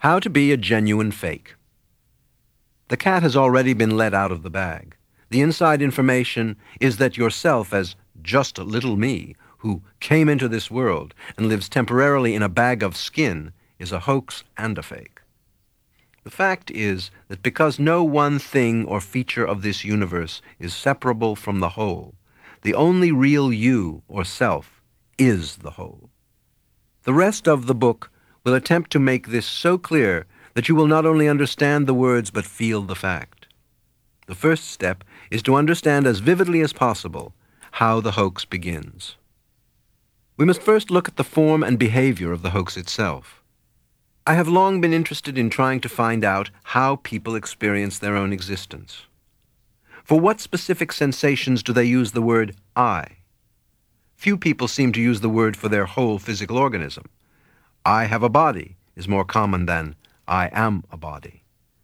How to be a genuine fake. The cat has already been let out of the bag. The inside information is that yourself as just a little me who came into this world and lives temporarily in a bag of skin is a hoax and a fake. The fact is that because no one thing or feature of this universe is separable from the whole, the only real you or self is the whole. The rest of the book will attempt to make this so clear that you will not only understand the words but feel the fact. The first step is to understand as vividly as possible how the hoax begins. We must first look at the form and behavior of the hoax itself. I have long been interested in trying to find out how people experience their own existence. For what specific sensations do they use the word I? Few people seem to use the word for their whole physical organism. I have a body is more common than I am a body.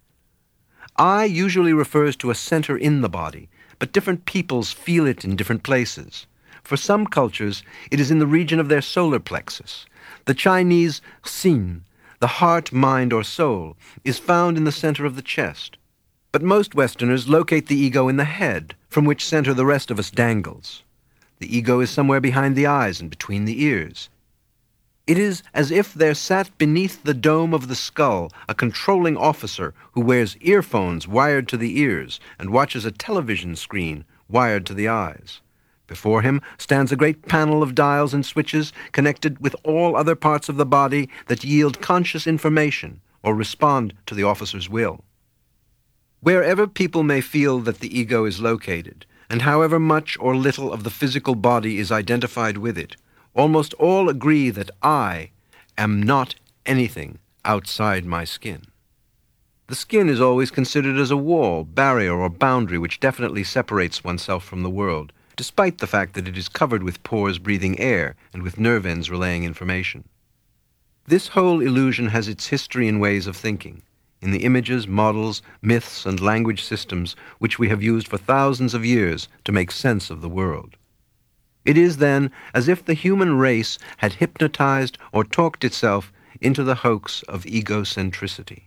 I usually refers to a center in the body, but different peoples feel it in different places. For some cultures, it is in the region of their solar plexus. The Chinese Xin, the heart, mind, or soul, is found in the center of the chest. But most Westerners locate the ego in the head, from which center the rest of us dangles. The ego is somewhere behind the eyes and between the ears. It is as if there sat beneath the dome of the skull a controlling officer who wears earphones wired to the ears and watches a television screen wired to the eyes. Before him stands a great panel of dials and switches connected with all other parts of the body that yield conscious information or respond to the officer's will. Wherever people may feel that the ego is located, and however much or little of the physical body is identified with it, almost all agree that I am not anything outside my skin. The skin is always considered as a wall, barrier, or boundary which definitely separates oneself from the world, despite the fact that it is covered with pores breathing air and with nerve ends relaying information. This whole illusion has its history in ways of thinking, in the images, models, myths, and language systems which we have used for thousands of years to make sense of the world. It is then as if the human race had hypnotized or talked itself into the hoax of egocentricity.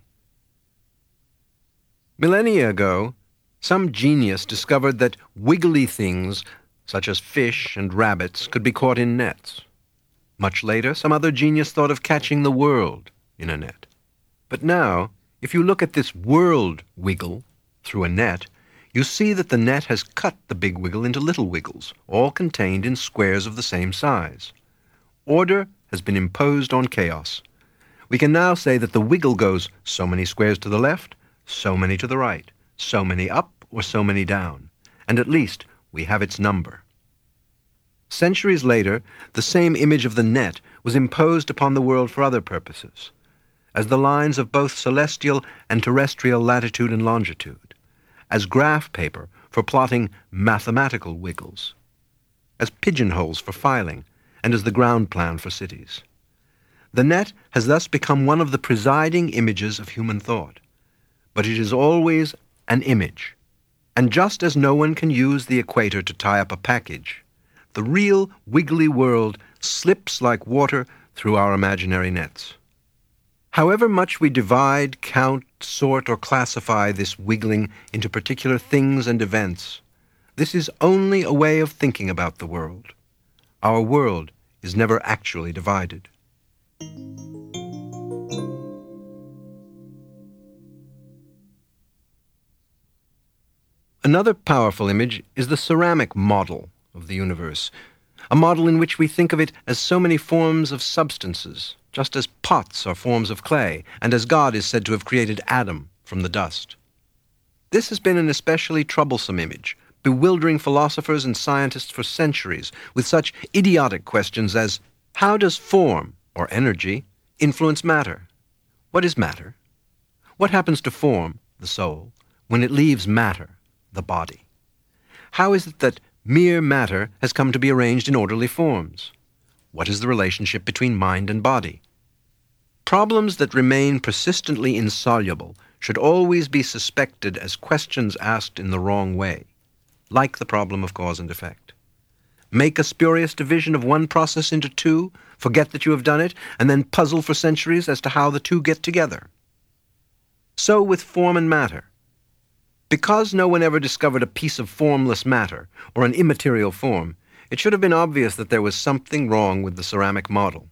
Millennia ago, some genius discovered that wiggly things, such as fish and rabbits, could be caught in nets. Much later, some other genius thought of catching the world in a net. But now, if you look at this world wiggle through a net, you see that the net has cut the big wiggle into little wiggles, all contained in squares of the same size. Order has been imposed on chaos. We can now say that the wiggle goes so many squares to the left, so many to the right, so many up or so many down, and at least we have its number. Centuries later, the same image of the net was imposed upon the world for other purposes, as the lines of both celestial and terrestrial latitude and longitude, as graph paper for plotting mathematical wiggles, as pigeonholes for filing, and as the ground plan for cities. The net has thus become one of the presiding images of human thought, but it is always an image. And just as no one can use the equator to tie up a package, the real wiggly world slips like water through our imaginary nets. However much we divide, count, sort, or classify this wiggling into particular things and events, this is only a way of thinking about the world. Our world is never actually divided. Another powerful image is the ceramic model of the universe, a model in which we think of it as so many forms of substances, just as pots are forms of clay, and as God is said to have created Adam from the dust. This has been an especially troublesome image, bewildering philosophers and scientists for centuries with such idiotic questions as, how does form, or energy, influence matter? What is matter? What happens to form, the soul, when it leaves matter, the body? How is it that mere matter has come to be arranged in orderly forms? What is the relationship between mind and body? Problems that remain persistently insoluble should always be suspected as questions asked in the wrong way, like the problem of cause and effect. Make a spurious division of one process into two, forget that you have done it, and then puzzle for centuries as to how the two get together. So with form and matter. Because no one ever discovered a piece of formless matter, or an immaterial form, it should have been obvious that there was something wrong with the ceramic model.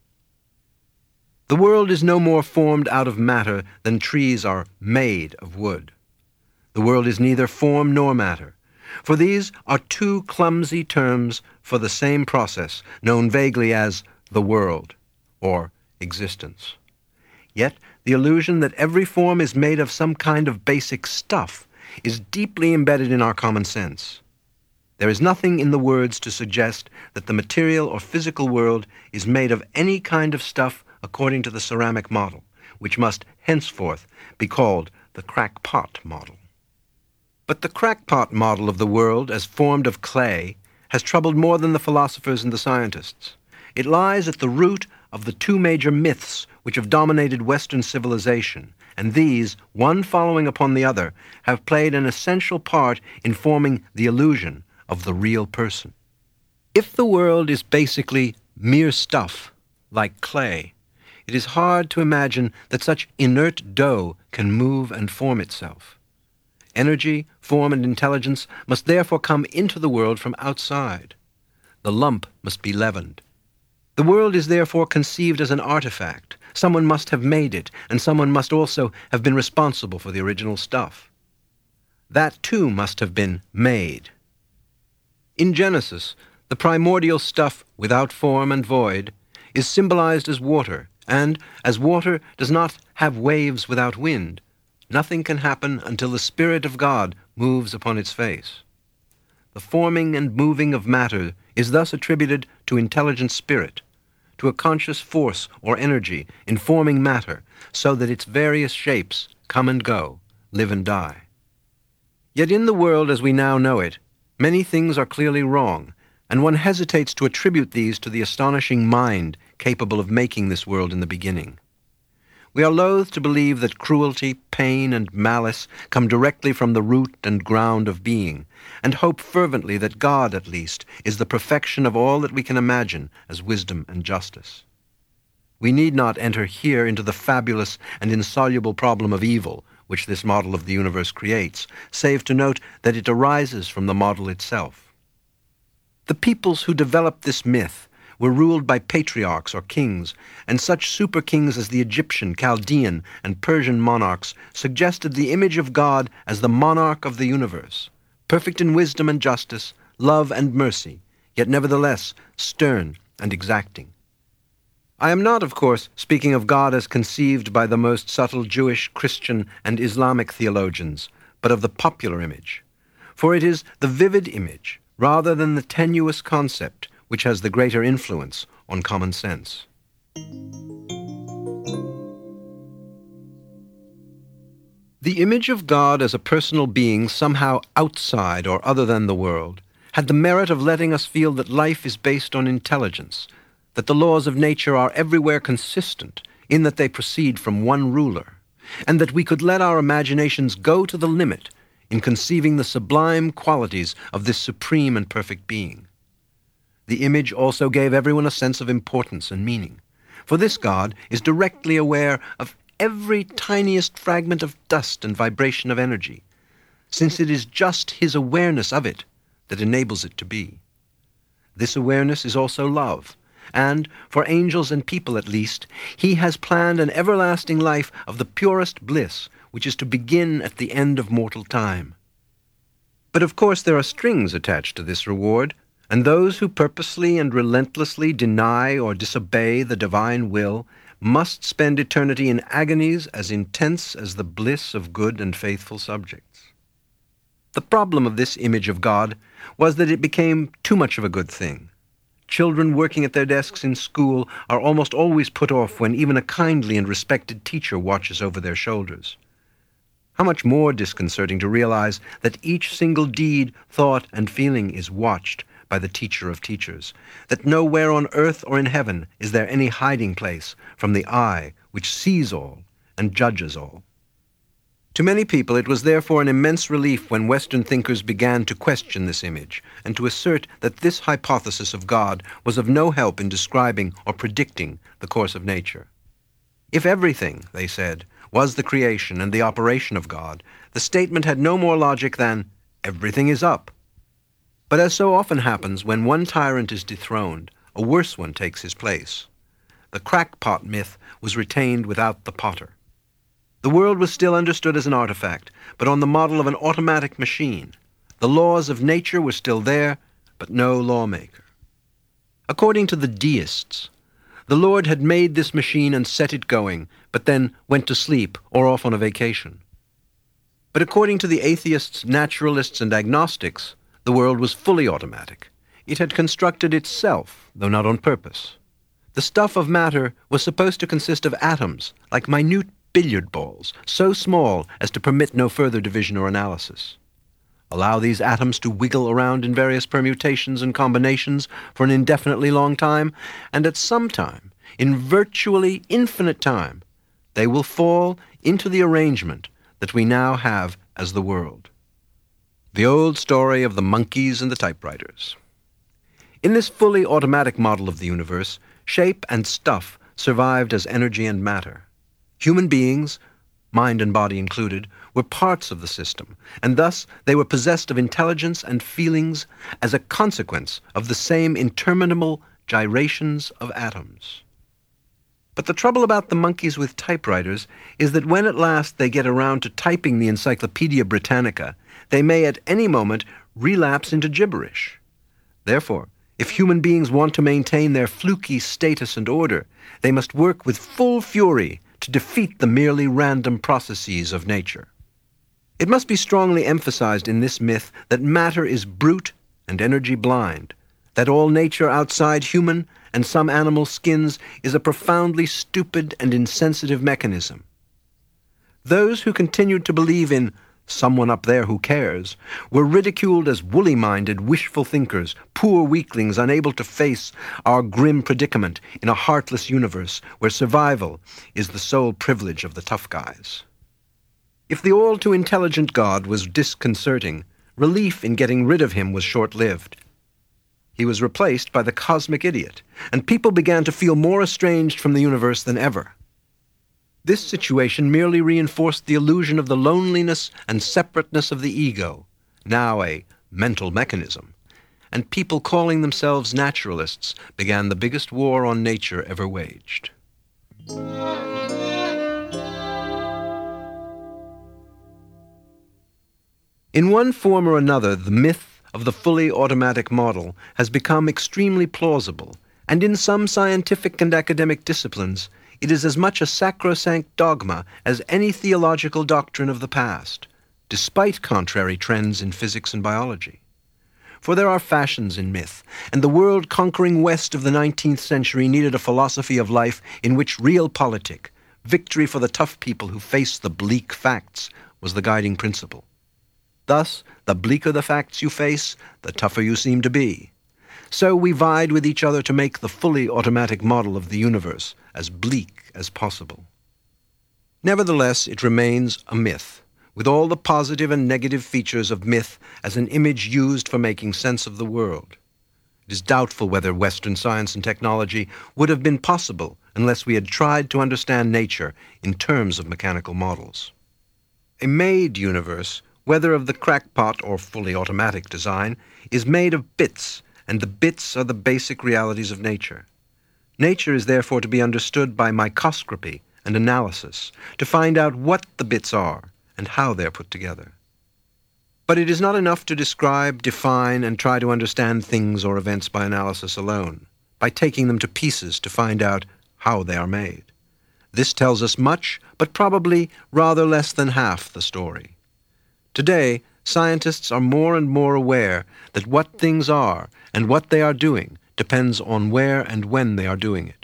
The world is no more formed out of matter than trees are made of wood. The world is neither form nor matter, for these are two clumsy terms for the same process, known vaguely as the world, or existence. Yet the illusion that every form is made of some kind of basic stuff is deeply embedded in our common sense. There is nothing in the words to suggest that the material or physical world is made of any kind of stuff according to the ceramic model, which must henceforth be called the crackpot model. But the crackpot model of the world as formed of clay has troubled more than the philosophers and the scientists. It lies at the root of the two major myths which have dominated Western civilization, and these, one following upon the other, have played an essential part in forming the illusion of the real person. If the world is basically mere stuff, like clay, it is hard to imagine that such inert dough can move and form itself. Energy, form, and intelligence must therefore come into the world from outside. The lump must be leavened. The world is therefore conceived as an artifact. Someone must have made it, and someone must also have been responsible for the original stuff. That too must have been made. In Genesis, the primordial stuff without form and void is symbolized as water, and as water does not have waves without wind, nothing can happen until the Spirit of God moves upon its face. The forming and moving of matter is thus attributed to intelligent spirit, to a conscious force or energy in forming matter, so that its various shapes come and go, live and die. Yet in the world as we now know it, many things are clearly wrong, and one hesitates to attribute these to the astonishing mind capable of making this world in the beginning. We are loath to believe that cruelty, pain, and malice come directly from the root and ground of being, and hope fervently that God, at least, is the perfection of all that we can imagine as wisdom and justice. We need not enter here into the fabulous and insoluble problem of evil which this model of the universe creates, save to note that it arises from the model itself. The peoples who developed this myth were ruled by patriarchs or kings, and such super-kings as the Egyptian, Chaldean, and Persian monarchs suggested the image of God as the monarch of the universe, perfect in wisdom and justice, love and mercy, yet nevertheless stern and exacting. I am not, of course, speaking of God as conceived by the most subtle Jewish, Christian, and Islamic theologians, but of the popular image, for it is the vivid image, rather than the tenuous concept, which has the greater influence on common sense. The image of God as a personal being somehow outside or other than the world had the merit of letting us feel that life is based on intelligence, that the laws of nature are everywhere consistent in that they proceed from one ruler, and that we could let our imaginations go to the limit in conceiving the sublime qualities of this supreme and perfect being. The image also gave everyone a sense of importance and meaning, for this God is directly aware of every tiniest fragment of dust and vibration of energy, since it is just his awareness of it that enables it to be. This awareness is also love, and, for angels and people at least, he has planned an everlasting life of the purest bliss, which is to begin at the end of mortal time. But of course there are strings attached to this reward, and those who purposely and relentlessly deny or disobey the divine will must spend eternity in agonies as intense as the bliss of good and faithful subjects. The problem of this image of God was that it became too much of a good thing. Children working at their desks in school are almost always put off when even a kindly and respected teacher watches over their shoulders. How much more disconcerting to realize that each single deed, thought, and feeling is watched by the teacher of teachers, that nowhere on earth or in heaven is there any hiding place from the eye which sees all and judges all. To many people it was therefore an immense relief when Western thinkers began to question this image and to assert that this hypothesis of God was of no help in describing or predicting the course of nature. If everything, they said, was the creation and the operation of God, the statement had no more logic than, everything is up. But as so often happens, when one tyrant is dethroned, a worse one takes his place. The crackpot myth was retained without the potter. The world was still understood as an artifact, but on the model of an automatic machine. The laws of nature were still there, but no lawmaker. According to the deists, the Lord had made this machine and set it going, but then went to sleep or off on a vacation. But according to the atheists, naturalists, and agnostics, the world was fully automatic. It had constructed itself, though not on purpose. The stuff of matter was supposed to consist of atoms, like minute billiard balls, so small as to permit no further division or analysis. Allow these atoms to wiggle around in various permutations and combinations for an indefinitely long time, and at some time, in virtually infinite time, they will fall into the arrangement that we now have as the world. The old story of the monkeys and the typewriters. In this fully automatic model of the universe, shape and stuff survived as energy and matter. Human beings, mind and body included, were parts of the system, and thus they were possessed of intelligence and feelings as a consequence of the same interminable gyrations of atoms. But the trouble about the monkeys with typewriters is that when at last they get around to typing the Encyclopedia Britannica, they may at any moment relapse into gibberish. Therefore, if human beings want to maintain their fluky status and order, they must work with full fury to defeat the merely random processes of nature. It must be strongly emphasized in this myth that matter is brute and energy blind, that all nature outside human and some animal skins is a profoundly stupid and insensitive mechanism. Those who continued to believe in someone up there who cares were ridiculed as woolly-minded, wishful thinkers, poor weaklings unable to face our grim predicament in a heartless universe where survival is the sole privilege of the tough guys. If the all-too-intelligent God was disconcerting, relief in getting rid of him was short-lived. He was replaced by the cosmic idiot, and people began to feel more estranged from the universe than ever. This situation merely reinforced the illusion of the loneliness and separateness of the ego, now a mental mechanism, and people calling themselves naturalists began the biggest war on nature ever waged. In one form or another, the myth of the fully automatic model has become extremely plausible, and in some scientific and academic disciplines, it is as much a sacrosanct dogma as any theological doctrine of the past, despite contrary trends in physics and biology. For there are fashions in myth, and the world-conquering West of the 19th century needed a philosophy of life in which realpolitik, victory for the tough people who face the bleak facts, was the guiding principle. Thus, the bleaker the facts you face, the tougher you seem to be. So we vied with each other to make the fully automatic model of the universe as bleak as possible. Nevertheless, it remains a myth, with all the positive and negative features of myth as an image used for making sense of the world. It is doubtful whether Western science and technology would have been possible unless we had tried to understand nature in terms of mechanical models. A made universe, whether of the crackpot or fully automatic design, is made of bits, and the bits are the basic realities of nature. Nature is therefore to be understood by microscopy and analysis, to find out what the bits are and how they're put together. But it is not enough to describe, define, and try to understand things or events by analysis alone, by taking them to pieces to find out how they are made. This tells us much, but probably rather less than half the story. Today, scientists are more and more aware that what things are and what they are doing depends on where and when they are doing it.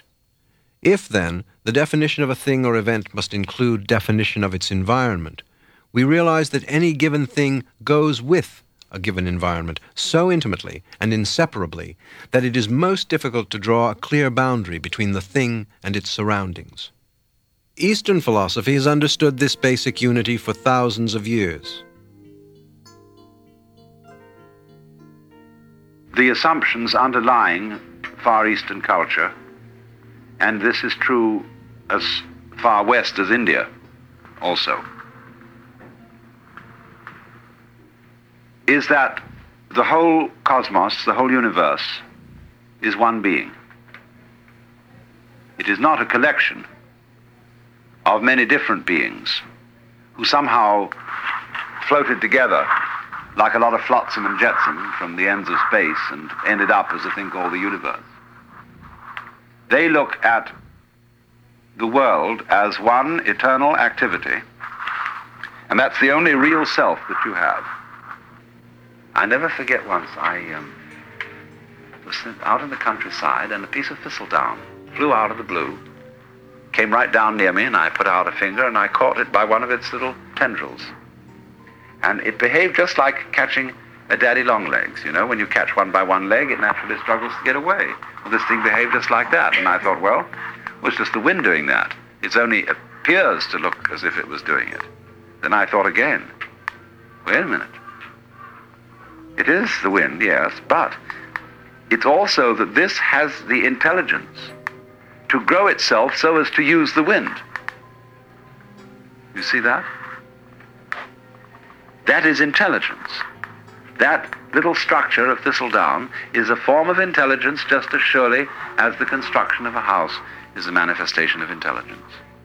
If, then, the definition of a thing or event must include definition of its environment, we realize that any given thing goes with a given environment so intimately and inseparably that it is most difficult to draw a clear boundary between the thing and its surroundings. Eastern philosophy has understood this basic unity for thousands of years. The assumptions underlying Far Eastern culture, and this is true as far west as India also, is that the whole cosmos, the whole universe, is one being. It is not a collection of many different beings who somehow floated together like a lot of flotsam and jetsam from the ends of space and ended up as a thing called the universe. They look at the world as one eternal activity, and that's the only real self that you have. I never forget once I was out in the countryside and a piece of thistledown flew out of the blue, came right down near me, and I put out a finger and I caught it by one of its little tendrils. And it behaved just like catching a daddy longlegs. You know, when you catch one by one leg, it naturally struggles to get away. Well, this thing behaved just like that. And I thought, well, it was just the wind doing that. It only appears to look as if it was doing it. Then I thought again, wait a minute. It is the wind, yes, but it's also that this has the intelligence to grow itself so as to use the wind. You see that? That is intelligence. That little structure of thistledown is a form of intelligence just as surely as the construction of a house is a manifestation of intelligence.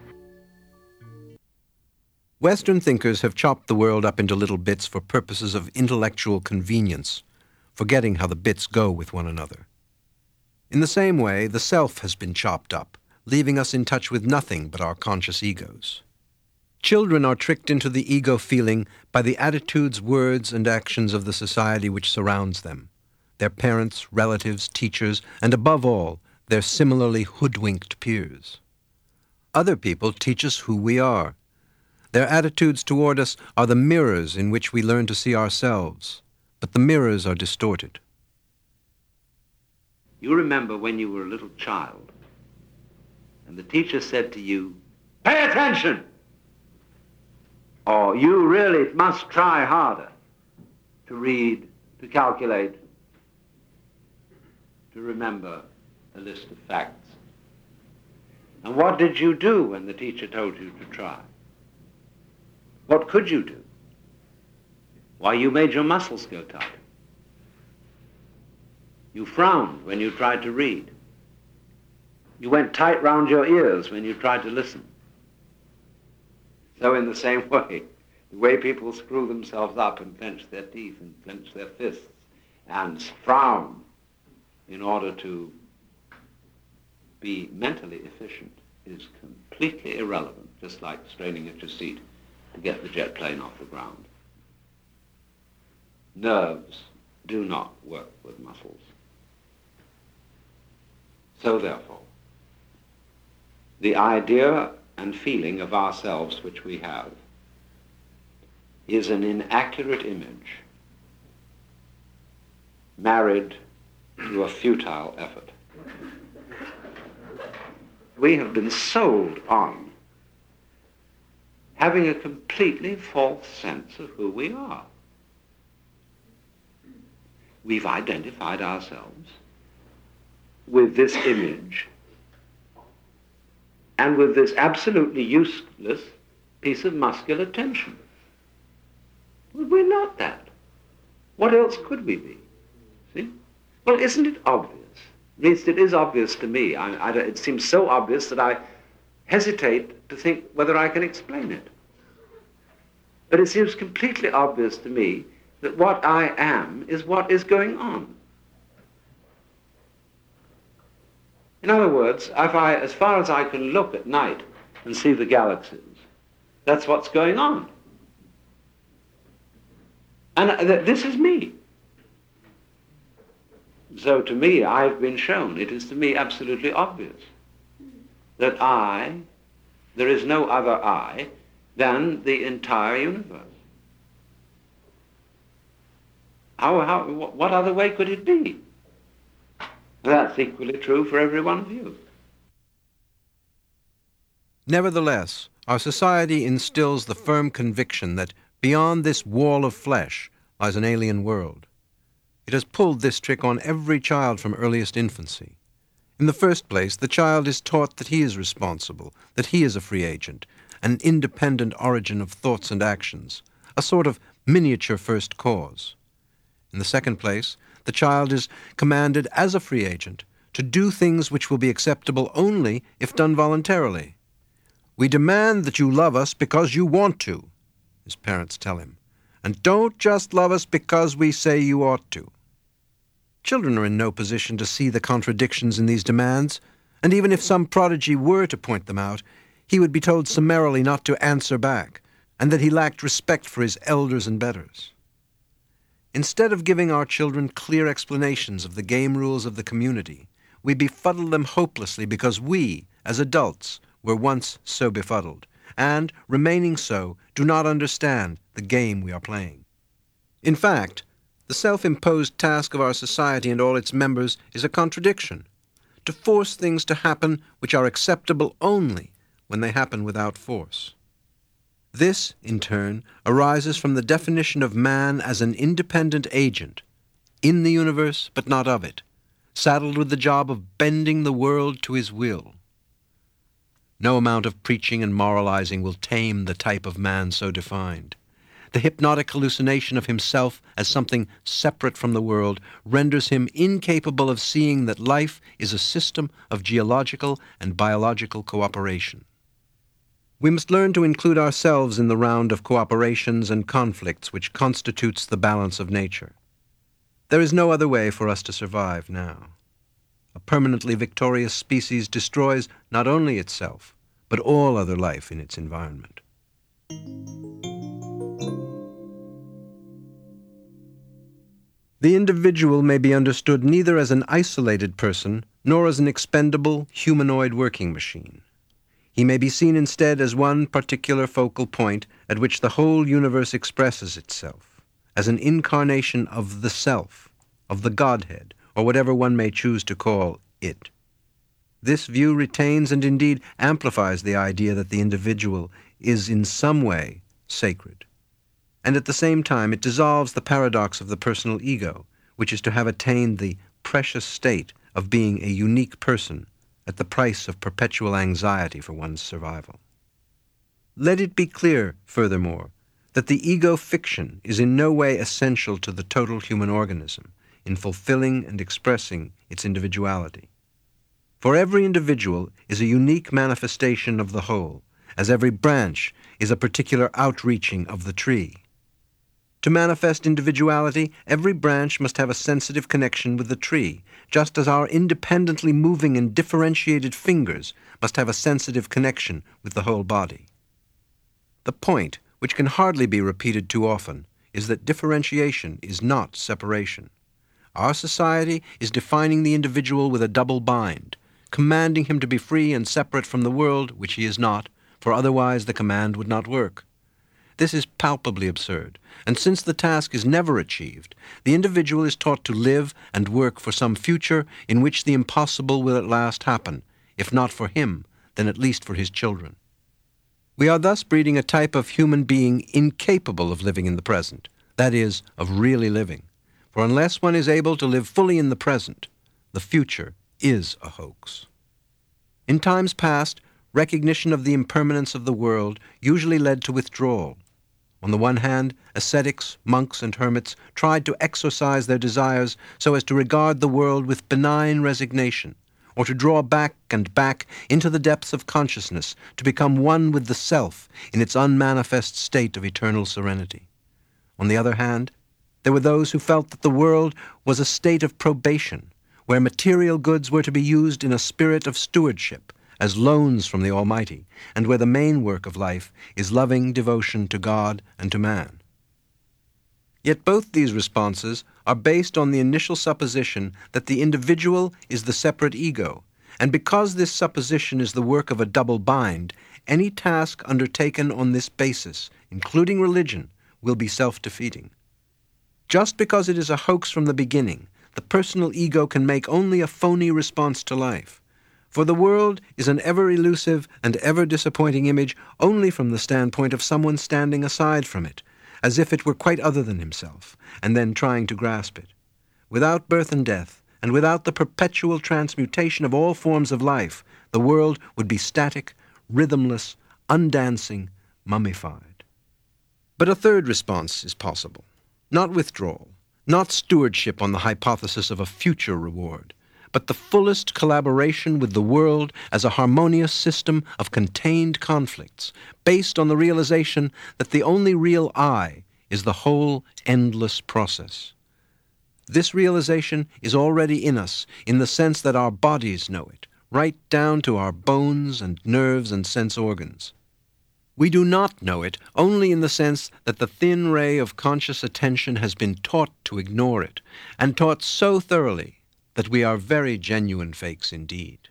Western thinkers have chopped the world up into little bits for purposes of intellectual convenience, forgetting how the bits go with one another. In the same way, the self has been chopped up, leaving us in touch with nothing but our conscious egos. Children are tricked into the ego feeling by the attitudes, words, and actions of the society which surrounds them, their parents, relatives, teachers, and above all, their similarly hoodwinked peers. Other people teach us who we are. Their attitudes toward us are the mirrors in which we learn to see ourselves, but the mirrors are distorted. You remember when you were a little child, and the teacher said to you, "Pay attention!" Or you really must try harder to read, to calculate, to remember a list of facts. And what did you do when the teacher told you to try? What could you do? Why, you made your muscles go tight. You frowned when you tried to read. You went tight round your ears when you tried to listen. So in the same way, the way people screw themselves up and clench their teeth and clench their fists and frown in order to be mentally efficient is completely irrelevant, just like straining at your seat to get the jet plane off the ground. Nerves do not work with muscles. So therefore, the idea and feeling of ourselves which we have is an inaccurate image married to a futile effort. We have been sold on having a completely false sense of who we are. We've identified ourselves with this image and with this absolutely useless piece of muscular tension. Well, we're not that. What else could we be? See? Well, isn't it obvious? At least it is obvious to me. It seems so obvious that I hesitate to think whether I can explain it. But it seems completely obvious to me that what I am is what is going on. In other words, as far as I can look at night and see the galaxies, that's what's going on. And this is me. So to me, I've been shown, it is to me absolutely obvious that there is no other I than the entire universe. What other way could it be? That's equally true for every one of you. Nevertheless, our society instills the firm conviction that beyond this wall of flesh lies an alien world. It has pulled this trick on every child from earliest infancy. In the first place, the child is taught that he is responsible, that he is a free agent, an independent origin of thoughts and actions, a sort of miniature first cause. In the second place, the child is commanded as a free agent to do things which will be acceptable only if done voluntarily. "We demand that you love us because you want to," his parents tell him, "and don't just love us because we say you ought to." Children are in no position to see the contradictions in these demands, and even if some prodigy were to point them out, he would be told summarily not to answer back, and that he lacked respect for his elders and betters. Instead of giving our children clear explanations of the game rules of the community, we befuddle them hopelessly because we, as adults, were once so befuddled, and, remaining so, do not understand the game we are playing. In fact, the self-imposed task of our society and all its members is a contradiction: to force things to happen which are acceptable only when they happen without force. This, in turn, arises from the definition of man as an independent agent, in the universe but not of it, saddled with the job of bending the world to his will. No amount of preaching and moralizing will tame the type of man so defined. The hypnotic hallucination of himself as something separate from the world renders him incapable of seeing that life is a system of geological and biological cooperation. We must learn to include ourselves in the round of cooperations and conflicts which constitutes the balance of nature. There is no other way for us to survive now. A permanently victorious species destroys not only itself, but all other life in its environment. The individual may be understood neither as an isolated person nor as an expendable humanoid working machine. He may be seen instead as one particular focal point at which the whole universe expresses itself, as an incarnation of the self, of the Godhead, or whatever one may choose to call it. This view retains and indeed amplifies the idea that the individual is in some way sacred. And at the same time it dissolves the paradox of the personal ego, which is to have attained the precious state of being a unique person at the price of perpetual anxiety for one's survival. Let it be clear, furthermore, that the ego fiction is in no way essential to the total human organism in fulfilling and expressing its individuality. For every individual is a unique manifestation of the whole, as every branch is a particular outreaching of the tree. To manifest individuality, every branch must have a sensitive connection with the tree, just as our independently moving and differentiated fingers must have a sensitive connection with the whole body. The point, which can hardly be repeated too often, is that differentiation is not separation. Our society is defining the individual with a double bind, commanding him to be free and separate from the world, which he is not, for otherwise the command would not work. This is palpably absurd, and since the task is never achieved, the individual is taught to live and work for some future in which the impossible will at last happen, if not for him, then at least for his children. We are thus breeding a type of human being incapable of living in the present, that is, of really living. For unless one is able to live fully in the present, the future is a hoax. In times past, recognition of the impermanence of the world usually led to withdrawal. On the one hand, ascetics, monks, and hermits tried to exorcise their desires so as to regard the world with benign resignation, or to draw back and back into the depths of consciousness to become one with the self in its unmanifest state of eternal serenity. On the other hand, there were those who felt that the world was a state of probation, where material goods were to be used in a spirit of stewardship, as loans from the Almighty, and where the main work of life is loving devotion to God and to man. Yet both these responses are based on the initial supposition that the individual is the separate ego, and because this supposition is the work of a double bind, any task undertaken on this basis, including religion, will be self-defeating. Just because it is a hoax from the beginning, the personal ego can make only a phony response to life. For the world is an ever-elusive and ever-disappointing image only from the standpoint of someone standing aside from it, as if it were quite other than himself, and then trying to grasp it. Without birth and death, and without the perpetual transmutation of all forms of life, the world would be static, rhythmless, undancing, mummified. But a third response is possible. Not withdrawal, not stewardship on the hypothesis of a future reward, but the fullest collaboration with the world as a harmonious system of contained conflicts, based on the realization that the only real I is the whole endless process. This realization is already in us, in the sense that our bodies know it, right down to our bones and nerves and sense organs. We do not know it only in the sense that the thin ray of conscious attention has been taught to ignore it, and taught so thoroughly that we are very genuine fakes indeed.